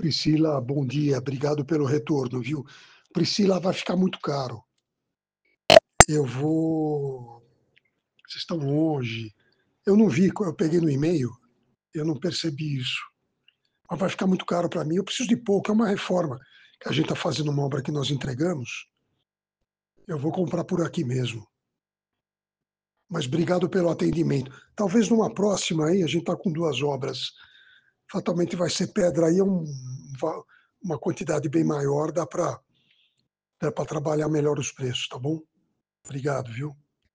Priscila, bom dia, obrigado pelo retorno, viu? Priscila, vai ficar muito caro. Eu vou. Vocês estão longe. Eu não vi, eu peguei no e-mail, eu não percebi isso. Mas vai ficar muito caro para mim. Eu preciso de pouco, é uma reforma que a gente está fazendo uma obra que nós entregamos. Eu vou comprar por aqui mesmo. Mas obrigado pelo atendimento. Talvez numa próxima aí, a gente está com duas obras. Fatalmente vai ser pedra aí, uma quantidade bem maior, dá para trabalhar melhor os preços, tá bom? Obrigado, viu?